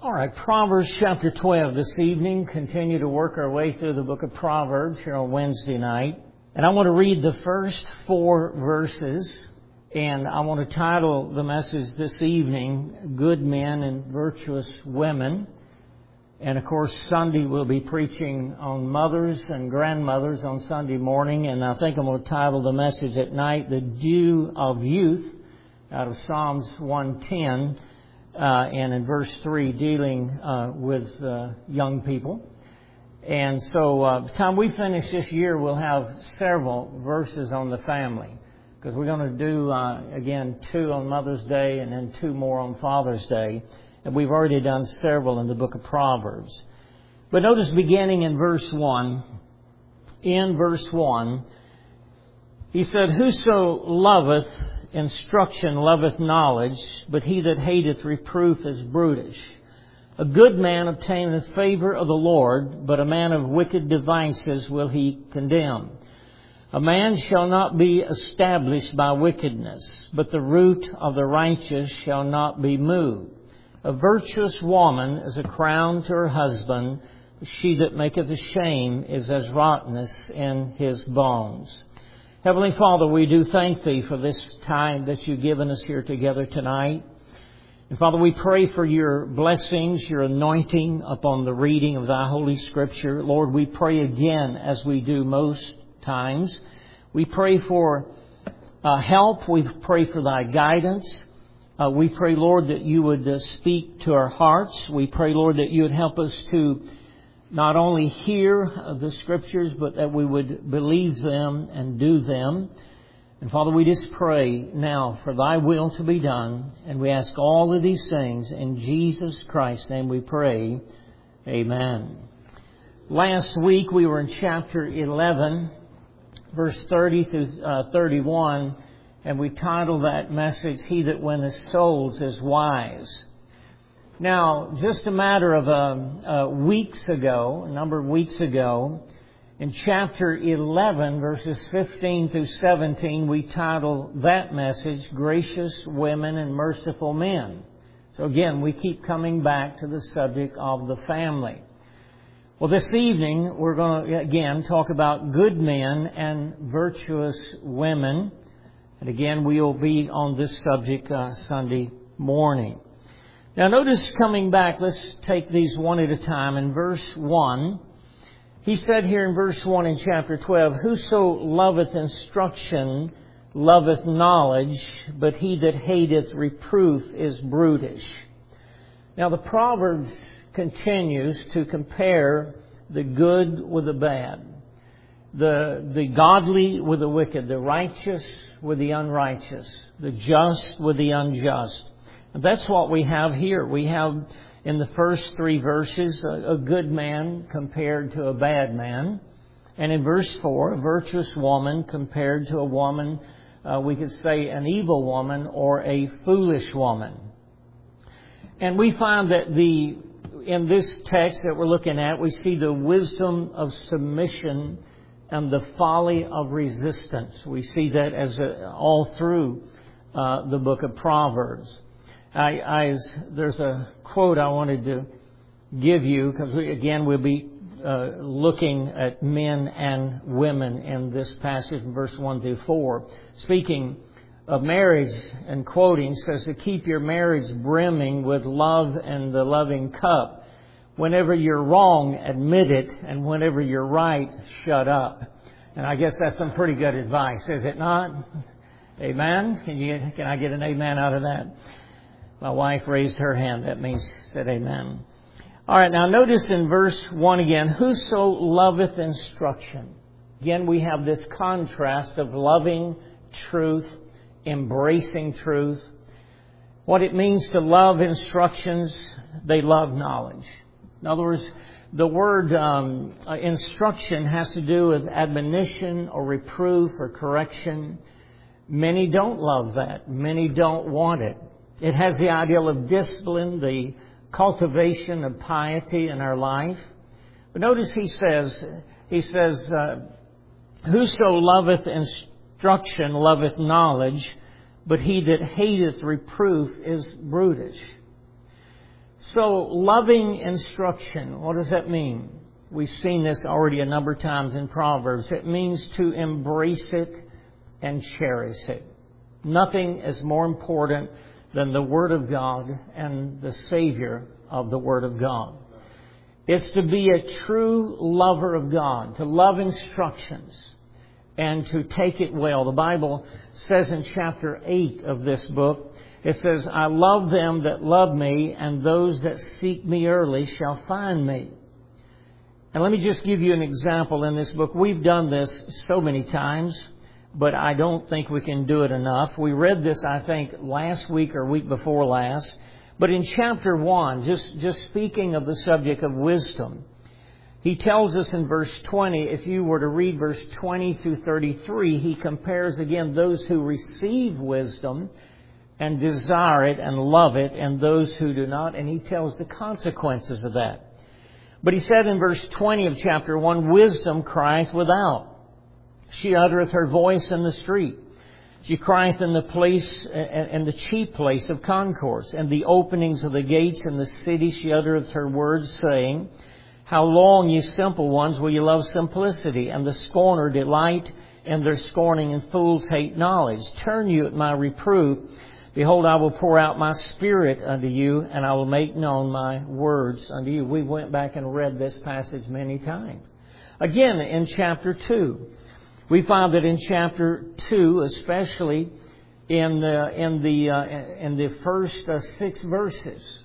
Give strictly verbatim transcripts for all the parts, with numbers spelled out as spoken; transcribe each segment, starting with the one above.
All right, Proverbs chapter twelve this evening. Continue to work our way through the book of Proverbs here on Wednesday night. And I want to read the first four verses. And I want to title the message this evening, Good Men and Virtuous Women. And of course, Sunday we'll be preaching on mothers and grandmothers on Sunday morning. And I think I'm going to title the message at night, The Dew of Youth, out of Psalms one ten. Uh, and in verse three, dealing uh, with uh, young people. And so uh, by the time we finish this year, we'll have several verses on the family. Because we're going to do, uh, again, two on Mother's Day and then two more on Father's Day. And we've already done several in the book of Proverbs. But notice beginning in verse one, in verse one, he said, Whoso loveth instruction loveth knowledge, but he that hateth reproof is brutish. A good man obtaineth favor of the Lord, but a man of wicked devices will he condemn. A man shall not be established by wickedness, but the root of the righteous shall not be moved. A virtuous woman is a crown to her husband. She that maketh a shame is as rottenness in his bones. Heavenly Father, we do thank Thee for this time that you've given us here together tonight. And Father, we pray for your blessings, your anointing upon the reading of Thy Holy Scripture. Lord, we pray again, as we do most times. We pray for uh, help. We pray for Thy guidance. Uh, we pray, Lord, that you would uh, speak to our hearts. We pray, Lord, that you would help us to not only hear the Scriptures, but that we would believe them and do them. And Father, we just pray now for Thy will to be done. And we ask all of these things in Jesus Christ's name we pray. Amen. Last week we were in chapter eleven, verse thirty through uh, thirty-one. And we titled that message, He that winneth souls is wise. Now, just a matter of uh, uh, weeks ago, a number of weeks ago, in chapter eleven, verses fifteen through seventeen, we titled that message, Gracious Women and Merciful Men. So again, we keep coming back to the subject of the family. Well, this evening, we're going to, again, talk about good men and virtuous women. And again, we will be on this subject uh, Sunday morning. Now notice coming back, let's take these one at a time. In verse one, he said here in verse one in chapter twelve, Whoso loveth instruction loveth knowledge, but he that hateth reproof is brutish. Now the Proverbs continues to compare the good with the bad, the, the godly with the wicked, the righteous with the unrighteous, the just with the unjust. That's what we have here. We have in the first three verses a, a good man compared to a bad man. And in verse four, a virtuous woman compared to a woman, uh, we could say an evil woman or a foolish woman. And we find that the in this text that we're looking at, we see the wisdom of submission and the folly of resistance. We see that as a, all through uh, the book of Proverbs. I, I, there's a quote I wanted to give you because, we, again, we'll be uh, looking at men and women in this passage from verse one through four. Speaking of marriage and quoting, says to keep your marriage brimming with love and the loving cup. Whenever you're wrong, admit it, and whenever you're right, shut up. And I guess that's some pretty good advice, is it not? Amen? Can you, can I get an amen out of that? My wife raised her hand. That means she said amen. All right, now notice in verse one again, Whoso loveth instruction. Again, we have this contrast of loving truth, embracing truth. What it means to love instructions, they love knowledge. In other words, the word um, instruction has to do with admonition or reproof or correction. Many don't love that. Many don't want it. It has the ideal of discipline, the cultivation of piety in our life. But notice he says, he says, uh, Whoso loveth instruction loveth knowledge, but he that hateth reproof is brutish. So, loving instruction, what does that mean? We've seen this already a number of times in Proverbs. It means to embrace it and cherish it. Nothing is more important than the Word of God and the Savior of the Word of God. It's to be a true lover of God, to love instructions and to take it well. The Bible says in chapter eight of this book, it says, I love them that love me, and those that seek me early shall find me. And let me just give you an example in this book. We've done this so many times, but I don't think we can do it enough. We read this, I think, last week or week before last. But in chapter one, just, just speaking of the subject of wisdom, he tells us in verse twenty, if you were to read verse twenty through thirty-three, he compares again those who receive wisdom and desire it and love it, and those who do not, and he tells the consequences of that. But he said in verse twenty of chapter one, wisdom crieth without. She uttereth her voice in the street. She crieth in the place, in the chief place of concourse, and the openings of the gates in the city she uttereth her words, saying, How long, ye simple ones, will ye love simplicity? And the scorner delight in their scorning, and fools hate knowledge. Turn you at my reproof. Behold, I will pour out my Spirit unto you, and I will make known my words unto you. We went back and read this passage many times. Again, in chapter two. We find that in chapter two, especially in the in the uh, in the first uh, six verses,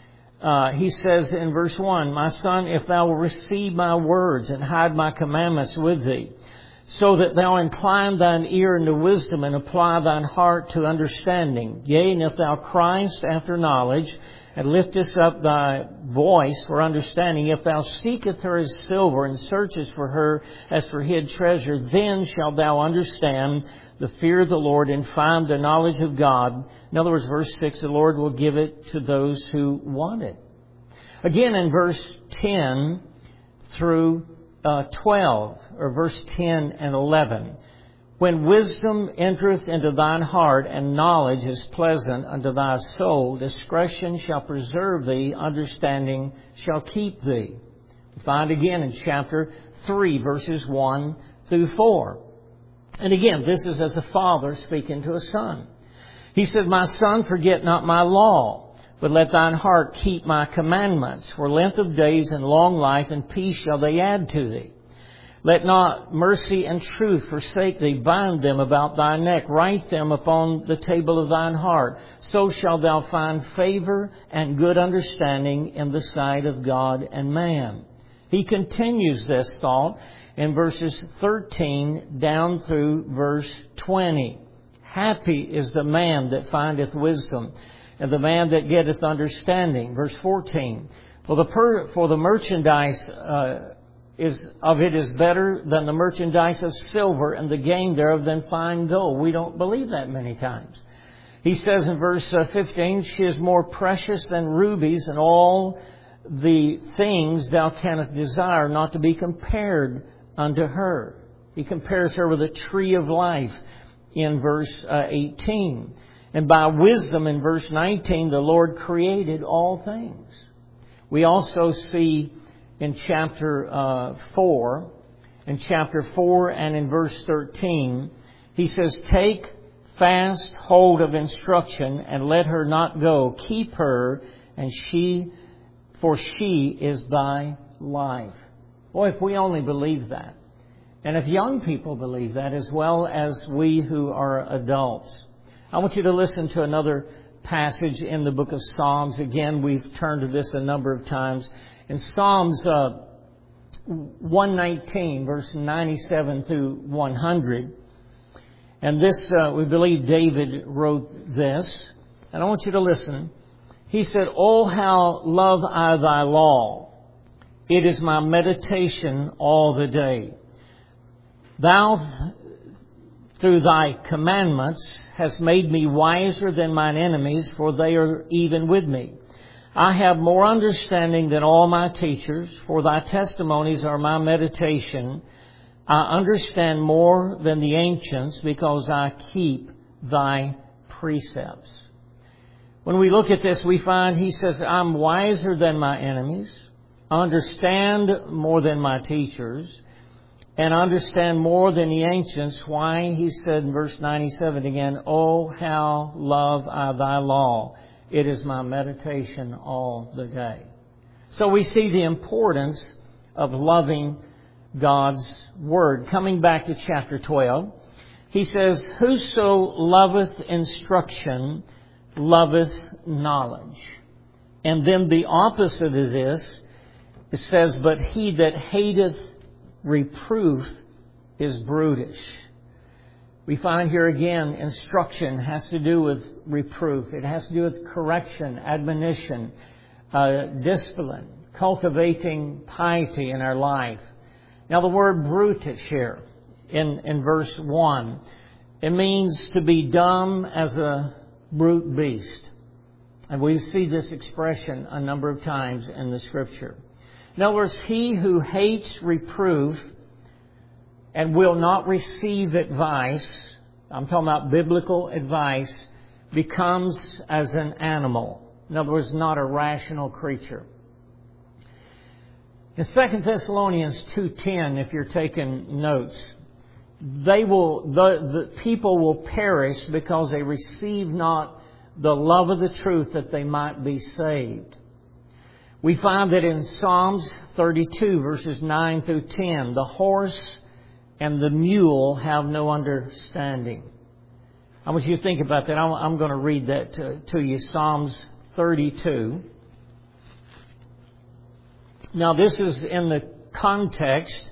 uh, he says in verse one, My son, if thou wilt receive my words and hide my commandments with thee, so that thou incline thine ear unto wisdom and apply thine heart to understanding. Yea, and if thou criest after knowledge, and liftest up thy voice for understanding, if thou seekest her as silver, and searchest for her as for hid treasure, then shalt thou understand the fear of the Lord, and find the knowledge of God. In other words, verse six, the Lord will give it to those who want it. Again, in verse ten through uh, twelve, or verse ten and eleven, when wisdom entereth into thine heart, and knowledge is pleasant unto thy soul, discretion shall preserve thee, understanding shall keep thee. We find again in chapter three, verses one through four. And again, this is as a father speaking to a son. He said, My son, forget not my law, but let thine heart keep my commandments. For length of days and long life and peace shall they add to thee. Let not mercy and truth forsake thee. Bind them about thy neck. Write them upon the table of thine heart. So shalt thou find favor and good understanding in the sight of God and man. He continues this thought in verses thirteen down through verse twenty. Happy is the man that findeth wisdom, and the man that getteth understanding. Verse fourteen. For the, per, for the merchandise... Uh, is of it is better than the merchandise of silver, and the gain thereof than fine gold. We don't believe that many times. He says in verse fifteen, She is more precious than rubies, and all the things thou canst desire, not to be compared unto her. He compares her with a tree of life in verse eighteen. And by wisdom in verse nineteen, the Lord created all things. We also see in chapter uh, four, in chapter four and in verse thirteen, he says, Take fast hold of instruction, and let her not go. Keep her, and she, for she is thy life. Boy, if we only believe that. And if young people believe that, as well as we who are adults. I want you to listen to another passage in the book of Psalms. Again, we've turned to this a number of times. In Psalms uh, one nineteen, verse ninety-seven through one hundred, and this, uh, we believe David wrote this, and I want you to listen. He said, Oh, how love I thy law! It is my meditation all the day. Thou, through thy commandments, hast made me wiser than mine enemies, for they are even with me. I have more understanding than all my teachers, for thy testimonies are my meditation. I understand more than the ancients, because I keep thy precepts. When we look at this, we find he says, I'm wiser than my enemies, understand more than my teachers, and understand more than the ancients. Why? He said in verse ninety-seven again, oh, how love I thy law. It is my meditation all the day. So we see the importance of loving God's Word. Coming back to chapter twelve, he says, whoso loveth instruction loveth knowledge. And then the opposite of this, it says, but he that hateth reproof is brutish. We find here again, instruction has to do with reproof. It has to do with correction, admonition, uh, discipline, cultivating piety in our life. Now the word brutish here in, in verse one, it means to be dumb as a brute beast. And we see this expression a number of times in the Scripture. In other words, he who hates reproof and will not receive advice, I'm talking about biblical advice, becomes as an animal. In other words, not a rational creature. In Second Thessalonians two ten, if you're taking notes, they will the, the people will perish because they receive not the love of the truth that they might be saved. We find that in Psalms thirty-two, verses nine through ten, the horse and the mule have no understanding. I want you to think about that. I'm going to read that to, to you. Psalms thirty-two. Now, this is in the context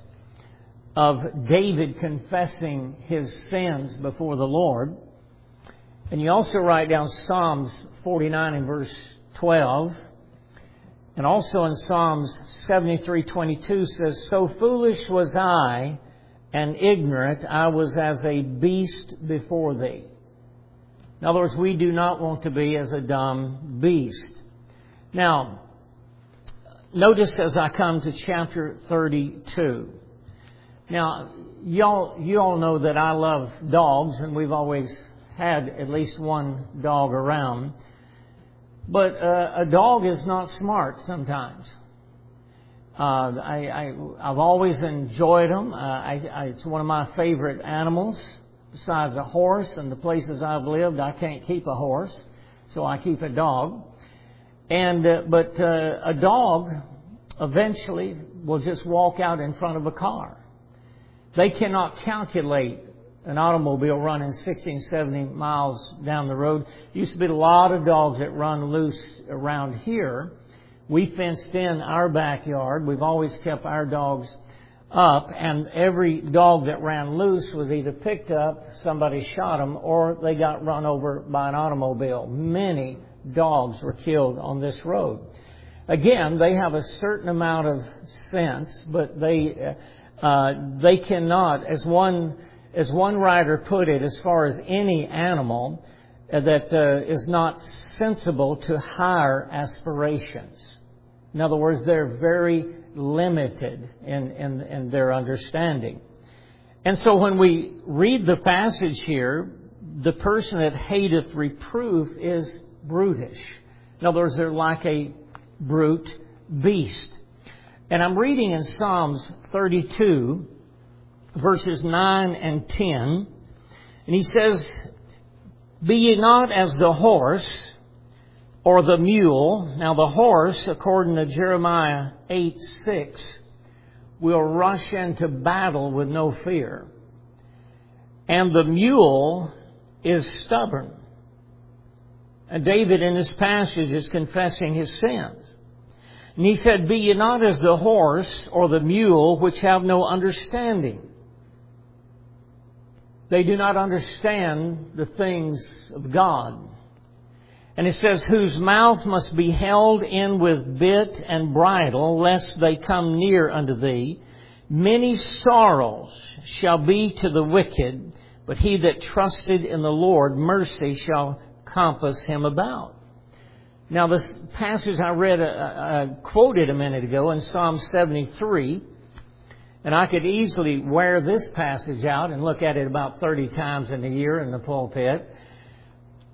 of David confessing his sins before the Lord. And you also write down Psalms forty-nine and verse twelve. And also in Psalms seventy-three twenty-two says, so foolish was I and ignorant, I was as a beast before thee. In other words, we do not want to be as a dumb beast. Now, notice as I come to chapter thirty-two. Now, y'all, you all know that I love dogs, and we've always had at least one dog around. But uh, a dog is not smart sometimes. Uh, I, I, I've always enjoyed them. Uh, I, I, it's one of my favorite animals. Besides a horse and the places I've lived, I can't keep a horse, so I keep a dog. And uh, but uh, a dog eventually will just walk out in front of a car. They cannot calculate an automobile running sixty, seventy miles down the road. Used to be a lot of dogs that run loose around here. We fenced in our backyard. We've always kept our dogs up, and every dog that ran loose was either picked up, somebody shot them, or they got run over by an automobile. Many dogs were killed on this road. Again, they have a certain amount of sense, but they uh, they cannot, as one as one writer put it, as far as any animal uh, that uh, is not sensible to higher aspirations. In other words, they're very limited in, in, in their understanding. And so when we read the passage here, the person that hateth reproof is brutish. In other words, they're like a brute beast. And I'm reading in Psalms thirty-two, verses nine and ten. And he says, be ye not as the horse or the mule. Now the horse, according to Jeremiah eight six, will rush into battle with no fear. And the mule is stubborn. And David in this passage is confessing his sins. And he said, be ye not as the horse or the mule, which have no understanding. They do not understand the things of God. And it says, whose mouth must be held in with bit and bridle, lest they come near unto thee. Many sorrows shall be to the wicked, but he that trusted in the Lord, mercy shall compass him about. Now, this passage I read, uh, uh, quoted a minute ago in Psalm seventy-three, and I could easily wear this passage out and look at it about thirty times in a year in the pulpit.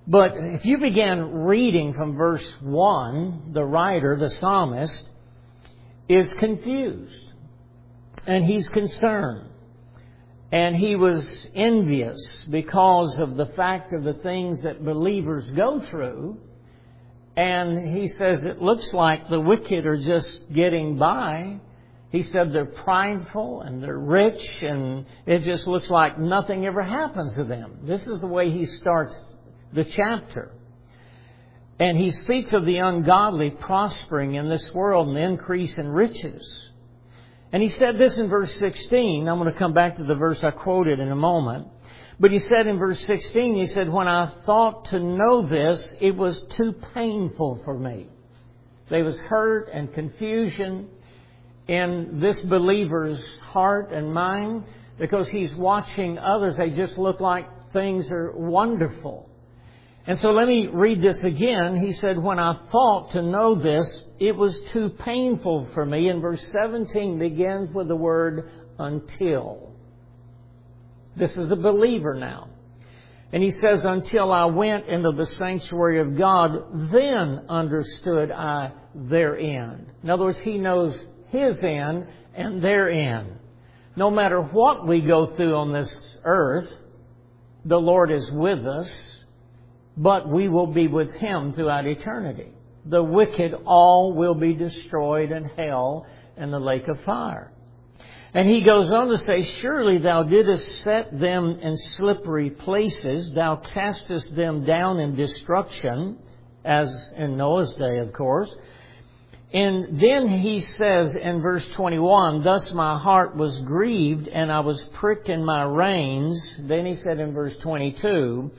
But if you began reading from verse one, the writer, the psalmist, is confused. And he's concerned. And he was envious because of the fact of the things that believers go through. And he says it looks like the wicked are just getting by. He said they're prideful and they're rich and it just looks like nothing ever happens to them. This is the way he starts the chapter. And he speaks of the ungodly prospering in this world and the increase in riches. And he said this in verse sixteen. I'm going to come back to the verse I quoted in a moment. But he said in verse sixteen, he said, when I thought to know this, it was too painful for me. There was hurt and confusion in this believer's heart and mind because he's watching others. They just look like things are wonderful. And so let me read this again. He said, when I thought to know this, it was too painful for me. And verse seventeen begins with the word until. This is a believer now. And he says, until I went into the sanctuary of God, then understood I their end. In other words, he knows his end and their end. No matter what we go through on this earth, the Lord is with us, but we will be with Him throughout eternity. The wicked all will be destroyed in hell and the lake of fire. And he goes on to say, surely thou didst set them in slippery places. Thou castest them down in destruction, as in Noah's day, of course. And then he says in verse twenty-one, thus my heart was grieved and I was pricked in my reins. Then he said in verse twenty-two,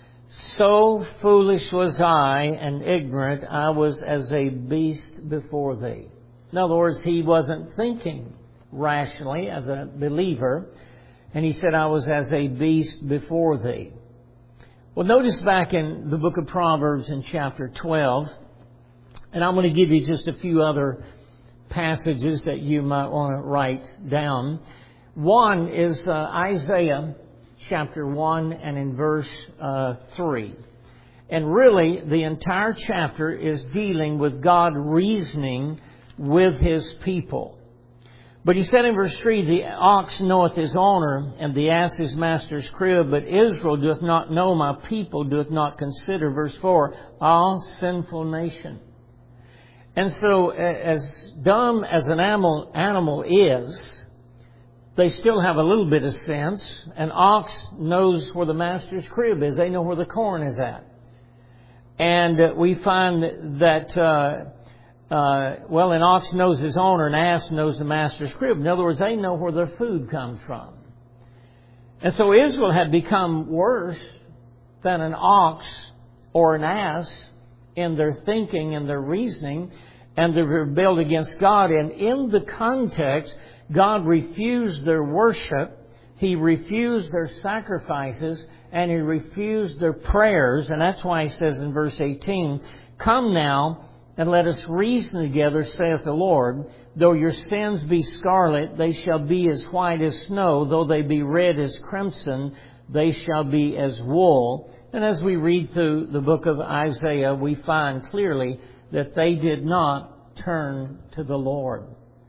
so foolish was I and ignorant, I was as a beast before thee. In other words, he wasn't thinking rationally as a believer. And he said, I was as a beast before thee. Well, notice back in the book of Proverbs in chapter twelve, and I'm going to give you just a few other passages that you might want to write down. One is uh, Isaiah chapter one and in verse uh, three. And really, the entire chapter is dealing with God reasoning with His people. But he said in verse three, the ox knoweth his owner, and the ass his master's crib, but Israel doth not know, my people doth not consider. Verse four, ah, sinful nation. And so, as dumb as an animal, animal is, they still have a little bit of sense. An ox knows where the master's crib is. They know where the corn is at. And uh, we find that... Uh, Uh, well, an ox knows his owner, an ass knows the master's crib. In other words, they know where their food comes from. And so Israel had become worse than an ox or an ass in their thinking and their reasoning, and they rebelled against God. And in the context, God refused their worship, He refused their sacrifices, and He refused their prayers. And that's why He says in verse eighteen, come now, and let us reason together, saith the Lord. Though your sins be scarlet, they shall be as white as snow. Though they be red as crimson, they shall be as wool. And as we read through the book of Isaiah, we find clearly that they did not turn to the Lord.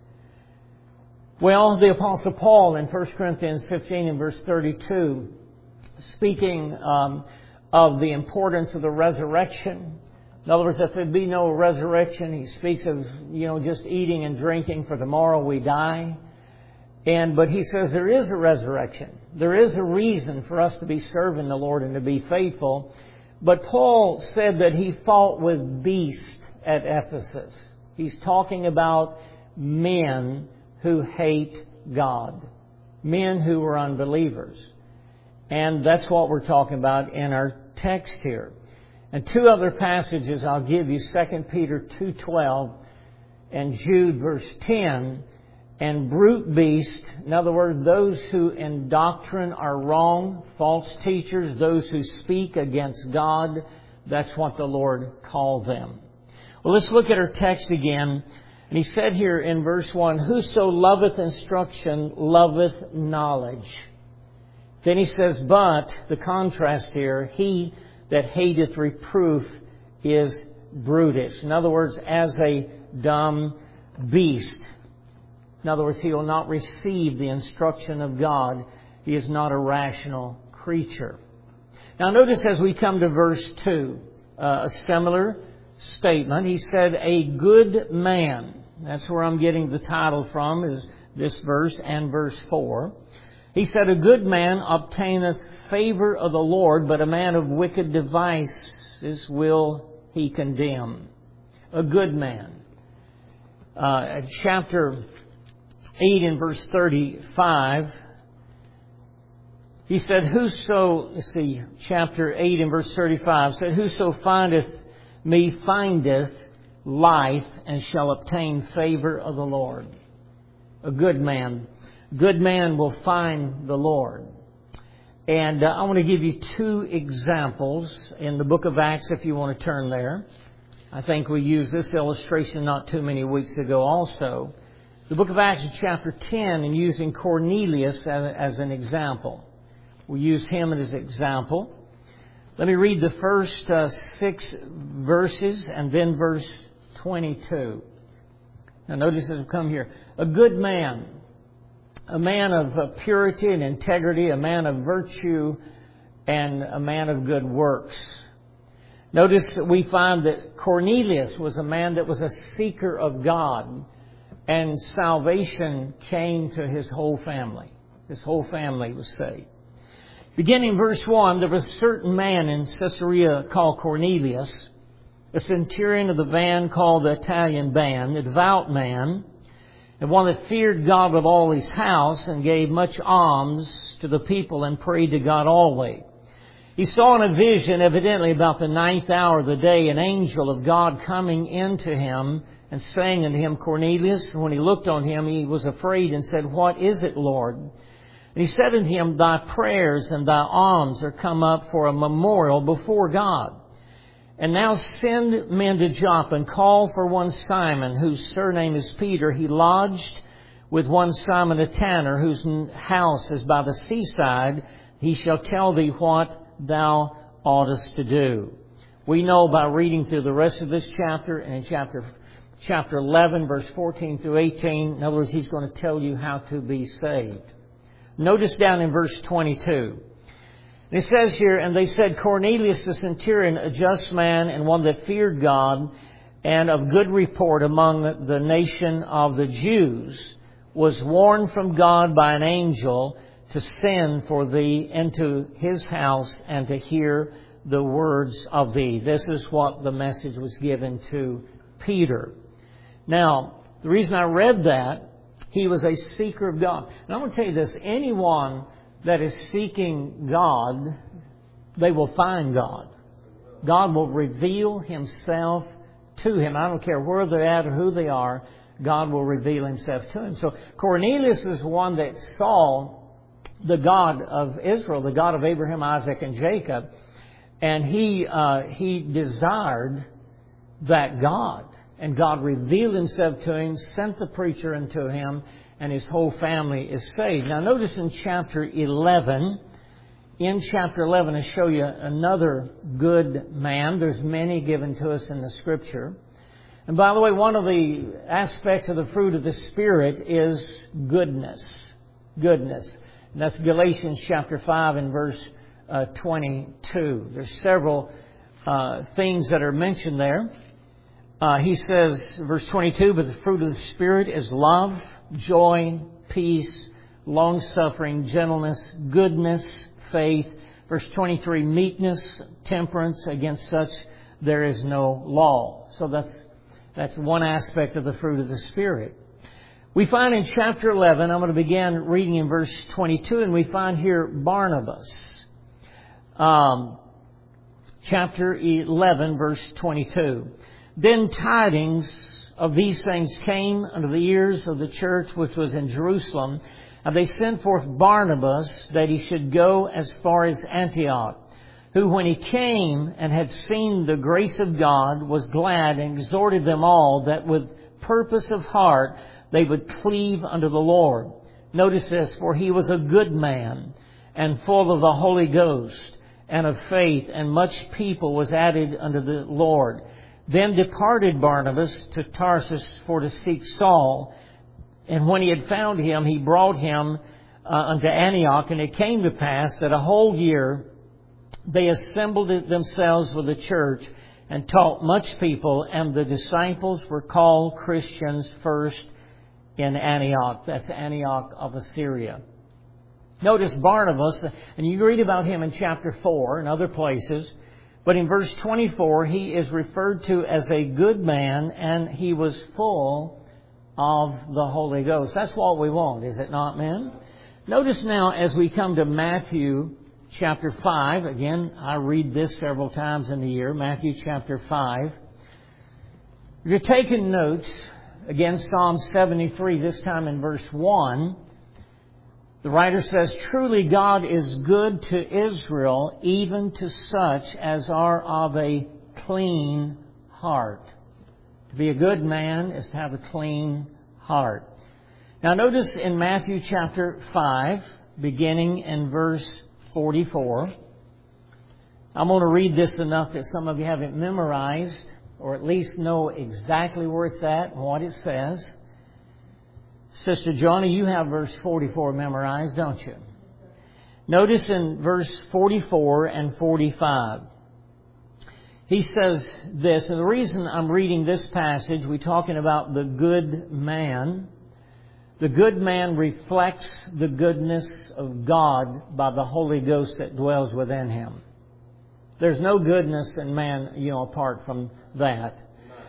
Well, the Apostle Paul in First Corinthians fifteen and verse thirty-two, speaking um, of the importance of the resurrection. In other words, if there be no resurrection, he speaks of, you know, just eating and drinking, for tomorrow we die. And, but he says there is a resurrection. There is a reason for us to be serving the Lord and to be faithful. But Paul said that he fought with beasts at Ephesus. He's talking about men who hate God. Men who are unbelievers. And that's what we're talking about in our text here. And two other passages I'll give you, Second Peter two twelve and Jude verse ten, and brute beast. In other words, those who in doctrine are wrong, false teachers, those who speak against God, that's what the Lord called them. Well, let's look at our text again. And he said here in verse one, whoso loveth instruction loveth knowledge. Then he says, but, the contrast here, he that hateth reproof is brutish. In other words, as a dumb beast. In other words, he will not receive the instruction of God. He is not a rational creature. Now notice as we come to verse two, uh, a similar statement. He said, a good man. That's where I'm getting the title from, is this verse and verse four. He said, a good man obtaineth favor of the Lord, but a man of wicked devices will he condemn. A good man. Uh, chapter eight in verse thirty-five, he said, whoso, let's see, chapter eight in verse thirty-five, said, whoso findeth me findeth life and shall obtain favor of the Lord. A good man. Good man will find the Lord. And uh, I want to give you two examples in the book of Acts if you want to turn there. I think we used this illustration not too many weeks ago also. The book of Acts chapter ten, and using Cornelius as, as an example. We use him as an example. Let me read the first uh, six verses and then verse twenty-two. Now notice as we come here. A good man, a man of uh, purity and integrity, a man of virtue, and a man of good works. Notice that we find that Cornelius was a man that was a seeker of God, and salvation came to his whole family. His whole family was saved. Beginning verse one, there was a certain man in Caesarea called Cornelius, a centurion of the band called the Italian band, a devout man, and one that feared God with all his house and gave much alms to the people and prayed to God always. He saw in a vision, evidently about the ninth hour of the day, an angel of God coming into him and saying unto him, Cornelius. And when he looked on him, he was afraid and said, What is it, Lord? And he said unto him, Thy prayers and thy alms are come up for a memorial before God. And now send men to Joppa and call for one Simon, whose surname is Peter. He lodged with one Simon a tanner, whose house is by the seaside. He shall tell thee what thou oughtest to do. We know by reading through the rest of this chapter, and in chapter chapter eleven, verse fourteen through eighteen, in other words, he's going to tell you how to be saved. Notice down in verse twenty-two. It says here, and they said, Cornelius the centurion, a just man and one that feared God, and of good report among the nation of the Jews, was warned from God by an angel to send for thee into his house and to hear the words of thee. This is what the message was given to Peter. Now, the reason I read that, he was a seeker of God. And I'm going to tell you this, anyone that is seeking God, they will find God. God will reveal himself to him. I don't care where they're at or who they are, God will reveal himself to him. So Cornelius is one that saw the God of Israel, the God of Abraham, Isaac, and Jacob, and he uh, he desired that God. And God revealed himself to him, sent the preacher unto him, and his whole family is saved. Now notice in chapter eleven, in chapter eleven, I show you another good man. There's many given to us in the Scripture. And by the way, one of the aspects of the fruit of the Spirit is goodness. Goodness. And that's Galatians chapter five and verse uh, twenty-two. There's several uh, things that are mentioned there. Uh, he says, verse twenty-two, but the fruit of the Spirit is love, joy, peace, long-suffering, gentleness, goodness, faith. Verse twenty-three, meekness, temperance. Against such there is no law. So that's that's one aspect of the fruit of the Spirit. We find in chapter eleven, I'm going to begin reading in verse twenty-two, and we find here Barnabas. Um, chapter eleven, verse twenty-two. Then tidings of these things came unto the ears of the church which was in Jerusalem, and they sent forth Barnabas that he should go as far as Antioch, who when he came and had seen the grace of God was glad and exhorted them all that with purpose of heart they would cleave unto the Lord. Notice this, for he was a good man and full of the Holy Ghost and of faith, and much people was added unto the Lord. Then departed Barnabas to Tarsus for to seek Saul. And when he had found him, he brought him uh, unto Antioch. And it came to pass that a whole year they assembled themselves with the church and taught much people. And the disciples were called Christians first in Antioch. That's Antioch of Assyria. Notice Barnabas, and you read about him in chapter four and other places. But in verse twenty-four, he is referred to as a good man, and he was full of the Holy Ghost. That's what we want, is it not, men? Notice now, as we come to Matthew chapter five, again, I read this several times in the year, Matthew chapter five. If you're taking notes, again, Psalm seventy-three, this time in verse one, the writer says, truly God is good to Israel, even to such as are of a clean heart. To be a good man is to have a clean heart. Now notice in Matthew chapter five, beginning in verse forty-four. I'm going to read this enough that some of you have it memorized, or at least know exactly where it's at and what it says. Sister Johnny, you have verse forty-four memorized, don't you? Notice in verse forty-four and forty-five. He says this, and the reason I'm reading this passage, we're talking about the good man. The good man reflects the goodness of God by the Holy Ghost that dwells within him. There's no goodness in man, you know, apart from that.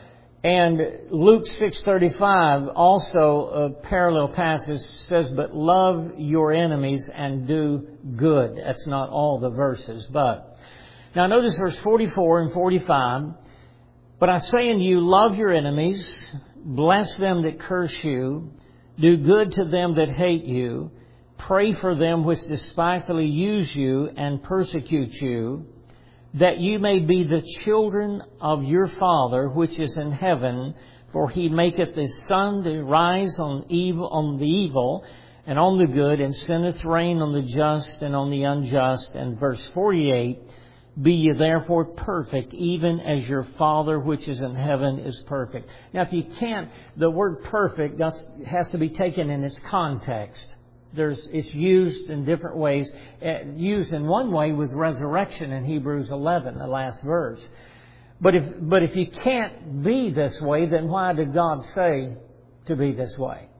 And Luke six thirty-five, also a parallel passage, says, but love your enemies and do good. That's not all the verses, but. Now notice verse forty-four and forty-five. But I say unto you, love your enemies, bless them that curse you, do good to them that hate you, pray for them which despitefully use you and persecute you, that you may be the children of your Father which is in heaven, for He maketh His sun to rise on evil, on the evil and on the good, and sendeth rain on the just and on the unjust. And verse forty-eight, be ye therefore perfect, even as your Father which is in heaven is perfect. Now, if you can't, the word perfect that's, has to be taken in its context. There's, it's used in different ways. Uh, used in one way with resurrection in Hebrews eleven, the last verse. But if, but if you can't be this way, then why did God say to be this way?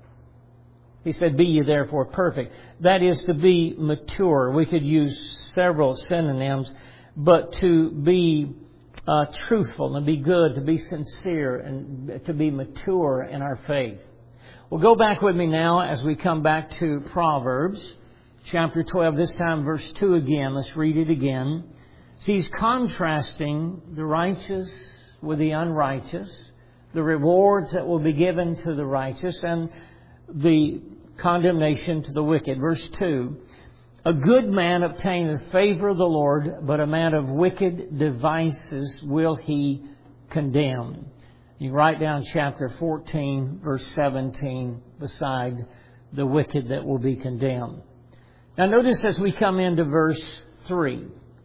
He said, be ye therefore perfect. That is to be mature. We could use several synonyms, but to be uh, truthful and be good, to be sincere and to be mature in our faith. Well, go back with me now as we come back to Proverbs chapter twelve, this time verse two again. Let's read it again. See, he's contrasting the righteous with the unrighteous, the rewards that will be given to the righteous and the condemnation to the wicked. Verse two, a good man obtaineth favor of the Lord, but a man of wicked devices will he condemn. You write down chapter fourteen, verse seventeen, beside the wicked that will be condemned. Now notice as we come into verse three.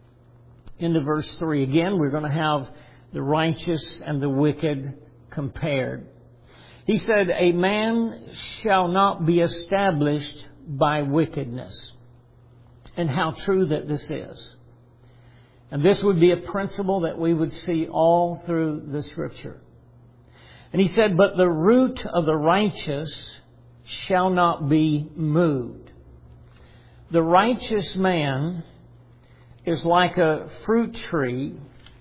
Into verse three, again, we're going to have the righteous and the wicked compared. He said, a man shall not be established by wickedness. And how true that this is. And this would be a principle that we would see all through the Scripture. And he said, but the root of the righteous shall not be moved. The righteous man is like a fruit tree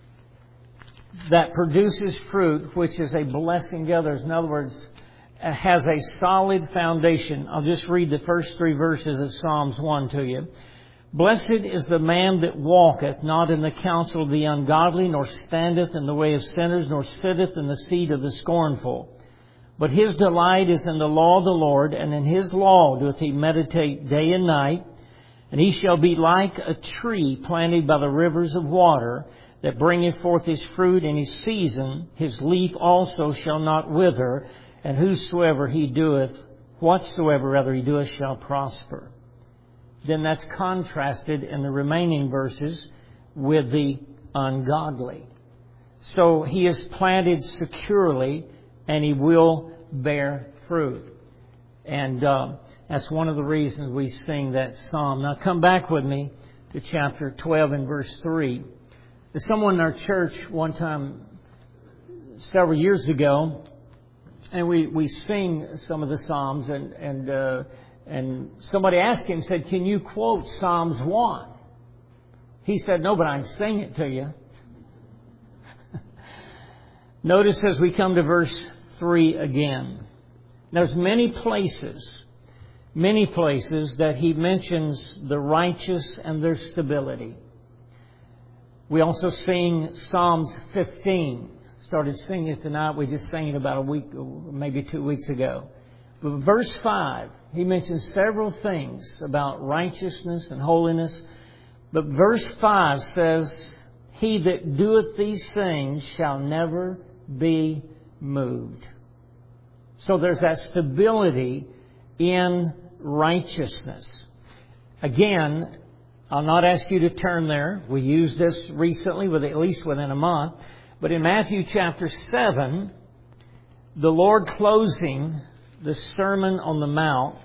that produces fruit, which is a blessing to others. In other words, has a solid foundation. I'll just read the first three verses of Psalms one to you. Blessed is the man that walketh not in the counsel of the ungodly, nor standeth in the way of sinners, nor sitteth in the seat of the scornful. But his delight is in the law of the Lord, and in his law doth he meditate day and night. And he shall be like a tree planted by the rivers of water, that bringeth forth his fruit in his season. His leaf also shall not wither, and whosoever he doeth, whatsoever rather he doeth, shall prosper. Then that's contrasted in the remaining verses with the ungodly. So he is planted securely, and he will bear fruit. And uh, that's one of the reasons we sing that psalm. Now come back with me to chapter twelve and verse three. There's someone in our church one time, several years ago, and we, we sing some of the psalms, and and uh, and somebody asked him, said, "Can you quote Psalms one?" He said, "No, but I can sing it to you." Notice as we come to verse three again. There's many places, many places that he mentions the righteous and their stability. We also sing Psalms fifteen. Started singing it tonight. We just sang it about a week, maybe two weeks ago. But verse five, he mentions several things about righteousness and holiness. But verse five says, "He that doeth these things shall never be moved." So there's that stability in righteousness. Again, I'll not ask you to turn there. We used this recently, with at least within a month. But in Matthew chapter seven, the Lord closing the Sermon on the Mount,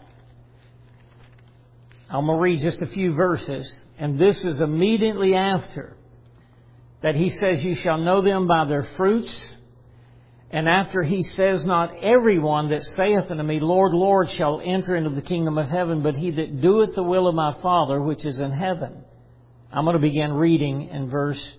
I'm going to read just a few verses. And this is immediately after that he says, "You shall know them by their fruits." And after he says, "Not everyone that saith unto me, Lord, Lord, shall enter into the kingdom of heaven, but he that doeth the will of my Father which is in heaven." I'm going to begin reading in verse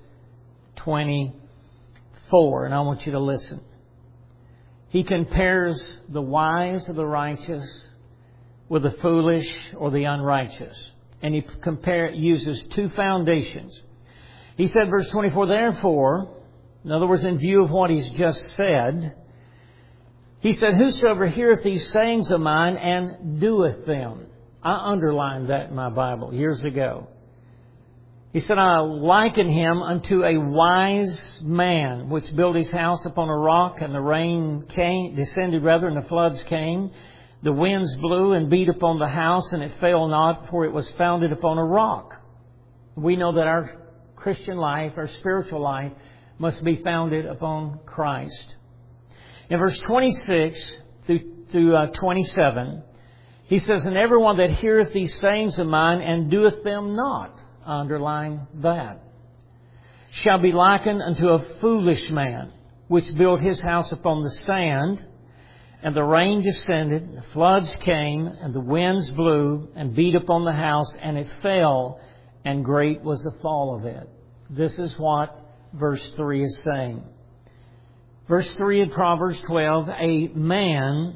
twenty-four, and I want you to listen. He compares the wise or the righteous with the foolish or the unrighteous. And he compare, uses two foundations. He said, verse twenty-four, "Therefore," in other words, in view of what he's just said, he said, "Whosoever heareth these sayings of mine and doeth them." I underlined that in my Bible years ago. He said, "I liken him unto a wise man, which built his house upon a rock, and the rain came, descended rather, and the floods came. The winds blew and beat upon the house, and it fell not, for it was founded upon a rock." We know that our Christian life, our spiritual life, must be founded upon Christ. In verse twenty-six through, through uh, twenty-seven, he says, "And everyone that heareth these sayings of mine and doeth them not," underline that, "shall be likened unto a foolish man, which built his house upon the sand. And the rain descended, and the floods came, and the winds blew and beat upon the house, and it fell, and great was the fall of it." This is what verse three is saying. Verse three in Proverbs twelve, "A man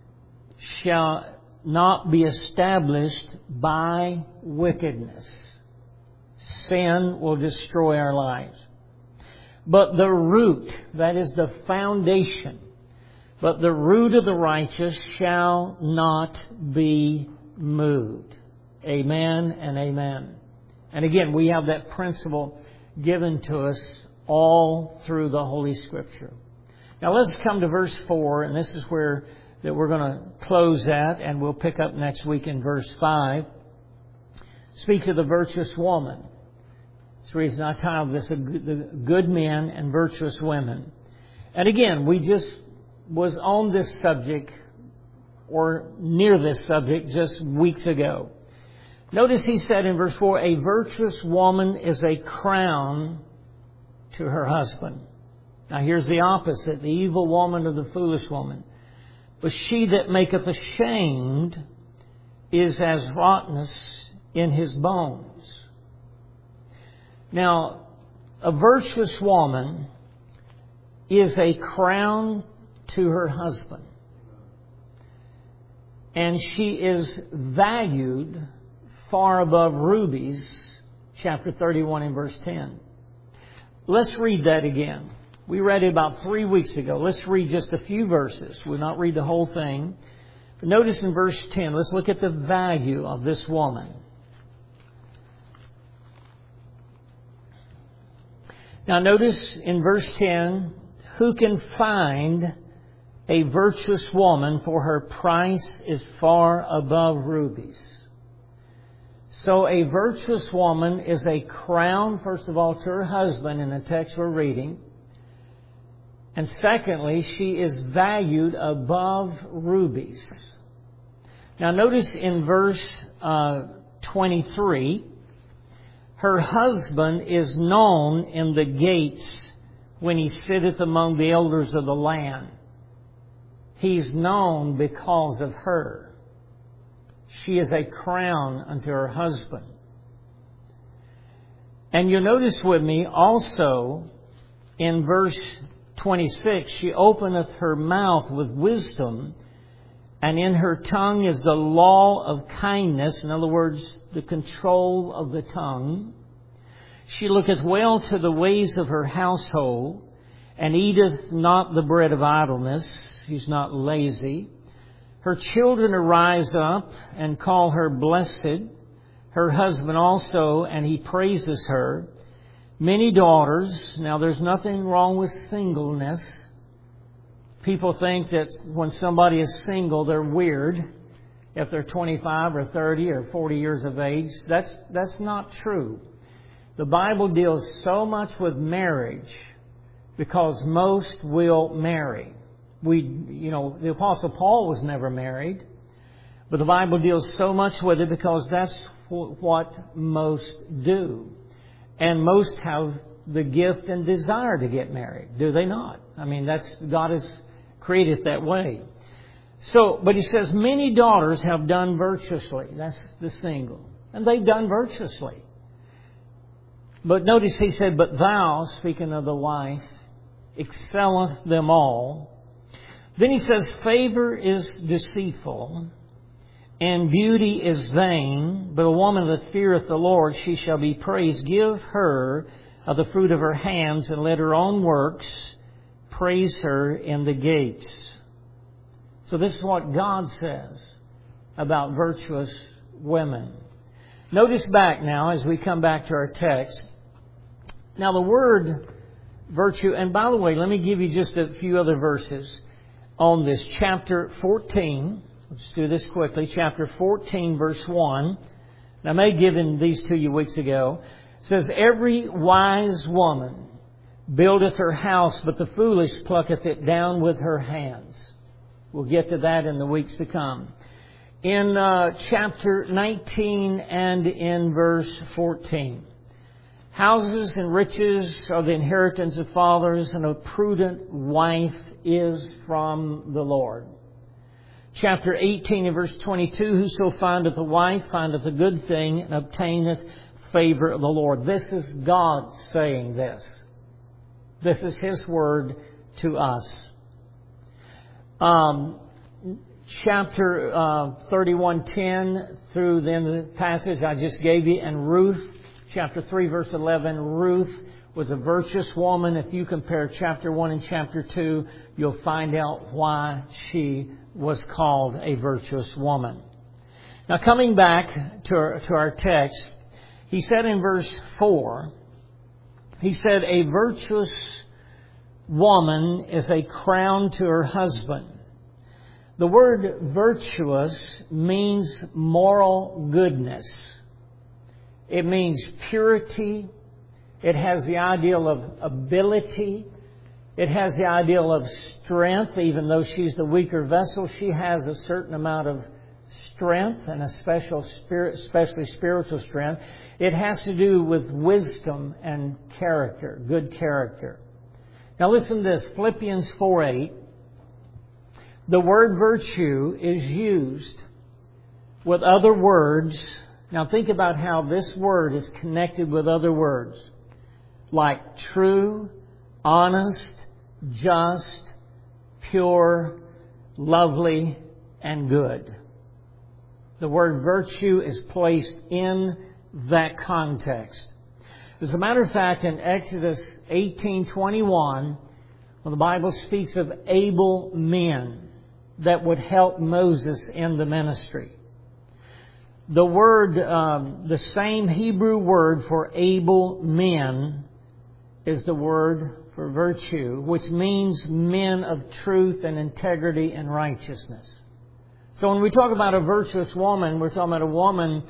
shall not be established by wickedness." Sin will destroy our lives. "But the root," that is the foundation, "but the root of the righteous shall not be moved." Amen and amen. And again, we have that principle given to us all through the Holy Scripture. Now let's come to verse four, and this is where that we're going to close at, and we'll pick up next week in verse five. Speaks of the virtuous woman. That's the reason I titled this, "The Good Men and Virtuous Women." And again, we just was on this subject, or near this subject, just weeks ago. Notice he said in verse four, "A virtuous woman is a crown to her husband." Now here's the opposite, the evil woman or the foolish woman. "But she that maketh ashamed is as rottenness in his bones." Now, a virtuous woman is a crown to her husband. And she is valued far above rubies, chapter thirty-one and verse ten. Let's read that again. We read it about three weeks ago. Let's read just a few verses. We'll not read the whole thing. But notice in verse ten, let's look at the value of this woman. Now notice in verse ten, "Who can find a virtuous woman, for her price is far above rubies." So a virtuous woman is a crown, first of all, to her husband in the text we're reading. And secondly, she is valued above rubies. Now notice in verse uh, twenty-three, her husband is known in the gates when he sitteth among the elders of the land. He's known because of her. She is a crown unto her husband. And you'll notice with me also in verse twenty-six, she openeth her mouth with wisdom, and in her tongue is the law of kindness. In other words, the control of the tongue. She looketh well to the ways of her household, and eateth not the bread of idleness. She's not lazy. Her children arise up and call her blessed. Her husband also, and he praises her. Many daughters. Now, there's nothing wrong with singleness. People think that when somebody is single, they're weird. If they're twenty-five or thirty or forty years of age, that's that's not true. The Bible deals so much with marriage because most will marry. We, you know, the Apostle Paul was never married, but the Bible deals so much with it because that's what most do. And most have the gift and desire to get married, do they not? I mean, that's God has created that way. So, but he says, many daughters have done virtuously. That's the single. And they've done virtuously. But notice he said, but thou, speaking of the wife, excelleth them all. Then he says, favor is deceitful, and beauty is vain, but a woman that feareth the Lord, she shall be praised. Give her of the fruit of her hands, and let her own works praise her in the gates. So this is what God says about virtuous women. Notice back now as we come back to our text. Now the word virtue, and by the way, let me give you just a few other verses on this. Chapter fourteen. Let's do this quickly. Chapter fourteen, verse one. Now, I may have given these to you weeks ago. It says, every wise woman buildeth her house, but the foolish plucketh it down with her hands. We'll get to that in the weeks to come. In uh, chapter nineteen and in verse fourteen. Houses and riches are the inheritance of fathers, and a prudent wife is from the Lord. Chapter eighteen and verse twenty-two, whoso findeth a wife findeth a good thing and obtaineth favor of the Lord. This is God saying this. This is His word to us. Um, chapter uh, thirty-one ten through then the passage I just gave you, and Ruth, chapter three, verse eleven, Ruth was a virtuous woman. If you compare chapter one and chapter two, you'll find out why she was called a virtuous woman. Now, coming back to our, to our text, he said in verse four, he said, a virtuous woman is a crown to her husband. The word virtuous means moral goodness. It means purity. It has the ideal of ability. It has the ideal of strength. Even though she's the weaker vessel, she has a certain amount of strength and a special spirit, especially spiritual strength. It has to do with wisdom and character, good character. Now listen to this, Philippians four eight. The word virtue is used with other words. Now think about how this word is connected with other words like true, honest, just, pure, lovely, and good. The word virtue is placed in that context. As a matter of fact, in Exodus eighteen twenty-one, when the Bible speaks of able men that would help Moses in the ministry, the word, um, the same Hebrew word for able men is the word for virtue, which means men of truth and integrity and righteousness. So when we talk about a virtuous woman, we're talking about a woman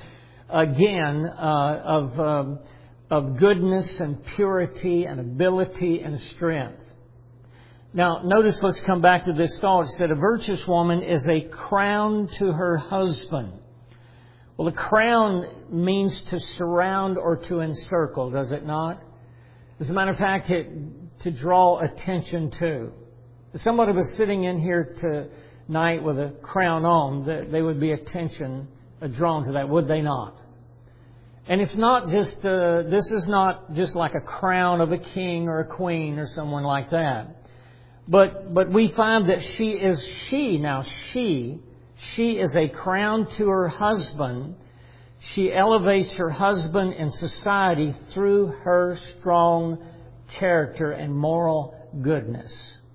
again, uh, of, um, of goodness and purity and ability and strength. Now, notice, let's come back to this thought. It said a virtuous woman is a crown to her husband. Well, a crown means to surround or to encircle, does it not? As a matter of fact, it, to draw attention to. If somebody was sitting in here tonight with a crown on, they would be attention drawn to that, would they not? And it's not just, uh, this is not just like a crown of a king or a queen or someone like that. But, but we find that she is she. Now she, she is a crown to her husband. She elevates her husband in society through her strong character and moral goodness.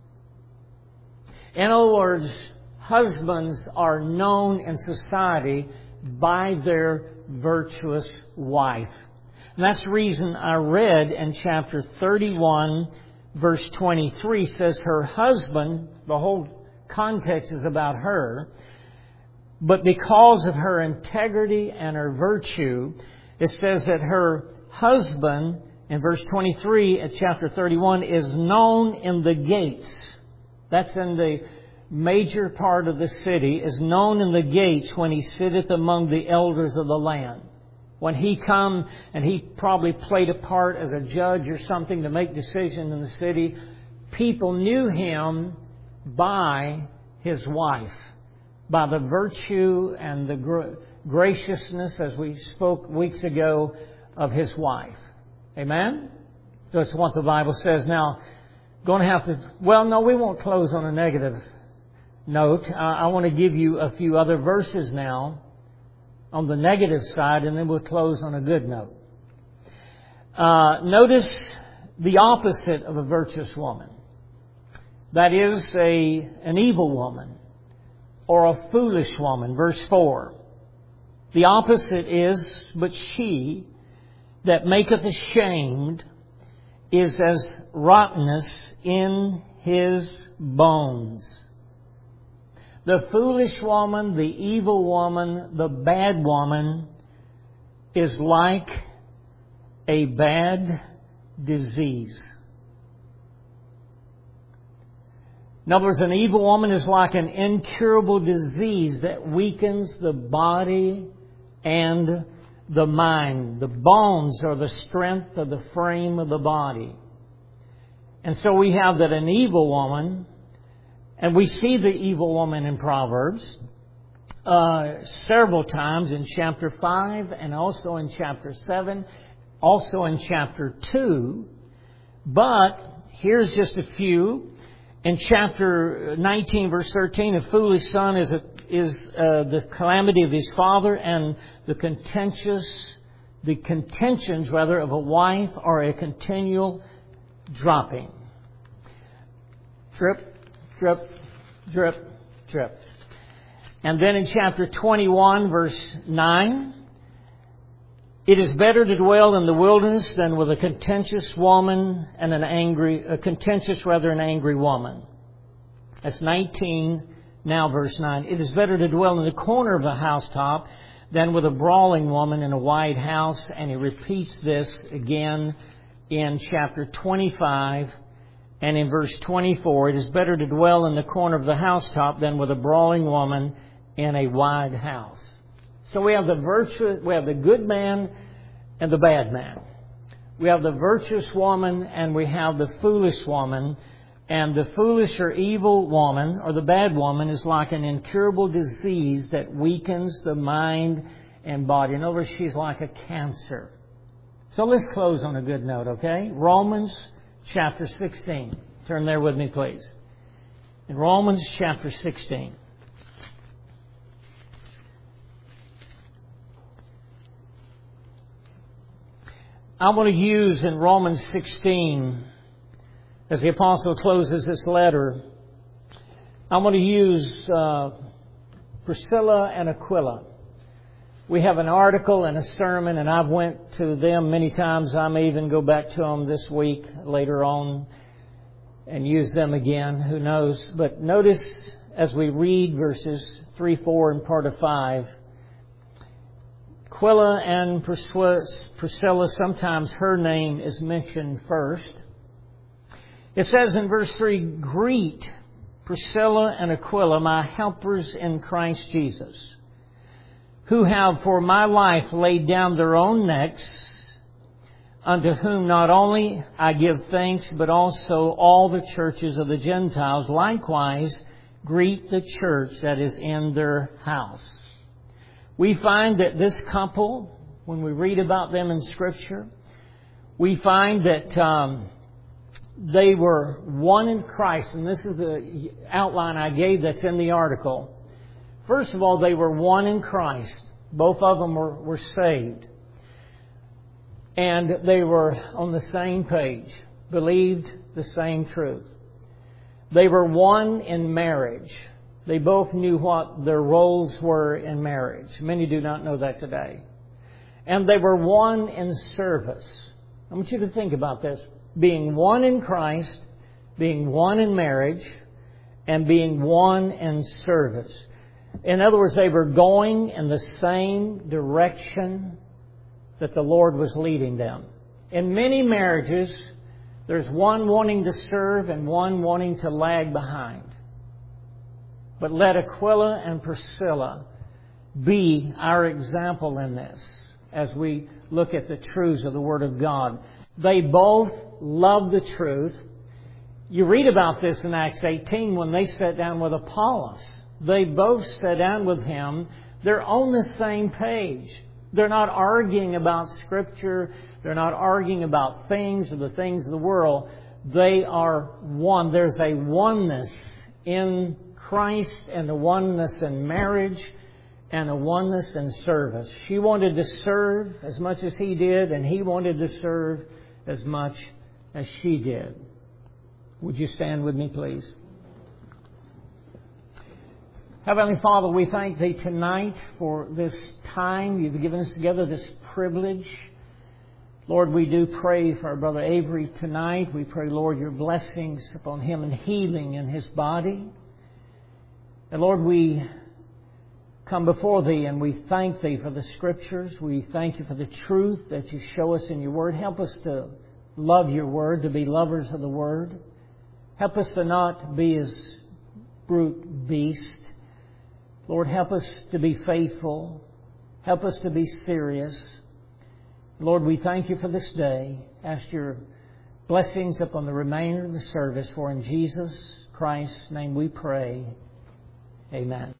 In other words, husbands are known in society by their virtuous wife. And that's the reason I read in chapter thirty-one, verse twenty-three, says her husband, the whole context is about her, but because of her integrity and her virtue, it says that her husband, in verse twenty-three at chapter thirty-one, is known in the gates. That's in the major part of the city, is known in the gates when he sitteth among the elders of the land. When he come, and he probably played a part as a judge or something to make decisions in the city, people knew him by his wife, by the virtue and the gra- graciousness, as we spoke weeks ago, of his wife. Amen? So it's what the Bible says. Now, going to have to, well, no, we won't close on a negative note. Uh, I want to give you a few other verses now on the negative side, and then we'll close on a good note. Uh, notice the opposite of a virtuous woman. That is a an evil woman or a foolish woman. Verse four. The opposite is, but she that maketh ashamed is as rottenness in his bones. The foolish woman, the evil woman, the bad woman is like a bad disease. In other words, an evil woman is like an incurable disease that weakens the body and the mind. The bones are the strength of the frame of the body. And so we have that an evil woman, and we see the evil woman in Proverbs uh, several times in chapter five and also in chapter seven, also in chapter two. But here's just a few. In chapter nineteen, verse thirteen, a foolish son is a, is uh, the calamity of his father, and the contentious, the contentions rather of a wife are a continual dropping. Drip, drip, drip, drip. And then in chapter twenty-one, verse nine, it is better to dwell in the wilderness than with a contentious woman and an angry, a contentious rather an angry woman. That's nineteen, now verse nine. It is better to dwell in the corner of a housetop than with a brawling woman in a wide house. And he repeats this again in chapter twenty-five. And in verse twenty-four, it is better to dwell in the corner of the housetop than with a brawling woman in a wide house. So we have the virtuous, we have the good man and the bad man. We have the virtuous woman and we have the foolish woman. And the foolish or evil woman or the bad woman is like an incurable disease that weakens the mind and body. In other words, she's like a cancer. So let's close on a good note, okay? Romans chapter sixteen. Turn there with me, please. In Romans chapter sixteen. I want to use in Romans sixteen, as the apostle closes this letter, I want to use uh, Priscilla and Aquila. We have an article and a sermon, and I've went to them many times. I may even go back to them this week later on and use them again. Who knows? But notice as we read verses three, four, and part of five, Aquila and Priscilla, sometimes her name is mentioned first. It says in verse three, greet Priscilla and Aquila, my helpers in Christ Jesus, who have for my life laid down their own necks, unto whom not only I give thanks, but also all the churches of the Gentiles likewise greet the church that is in their house. We find that this couple, when we read about them in Scripture, we find that um, they were one in Christ. And this is the outline I gave that's in the article. First of all, they were one in Christ. Both of them were, were saved. And they were on the same page, believed the same truth. They were one in marriage. They both knew what their roles were in marriage. Many do not know that today. And they were one in service. I want you to think about this. Being one in Christ, being one in marriage, and being one in service. In other words, they were going in the same direction that the Lord was leading them. In many marriages, there's one wanting to serve and one wanting to lag behind. But let Aquila and Priscilla be our example in this as we look at the truths of the Word of God. They both love the truth. You read about this in Acts eighteen when they sat down with Apollos. They both sat down with him. They're on the same page. They're not arguing about Scripture. They're not arguing about things or the things of the world. They are one. There's a oneness in Christ and a oneness in marriage and a oneness in service. She wanted to serve as much as he did, and he wanted to serve as much as she did. Would you stand with me, please? Heavenly Father, we thank Thee tonight for this time You've given us together, this privilege. Lord, we do pray for our brother Avery tonight. We pray, Lord, Your blessings upon him and healing in his body. And Lord, we come before Thee and we thank Thee for the Scriptures. We thank You for the truth that You show us in Your Word. Help us to love Your Word, to be lovers of the Word. Help us to not be as brute beasts. Lord, help us to be faithful. Help us to be serious. Lord, we thank You for this day. Ask Your blessings upon the remainder of the service. For in Jesus Christ's name we pray. Amen.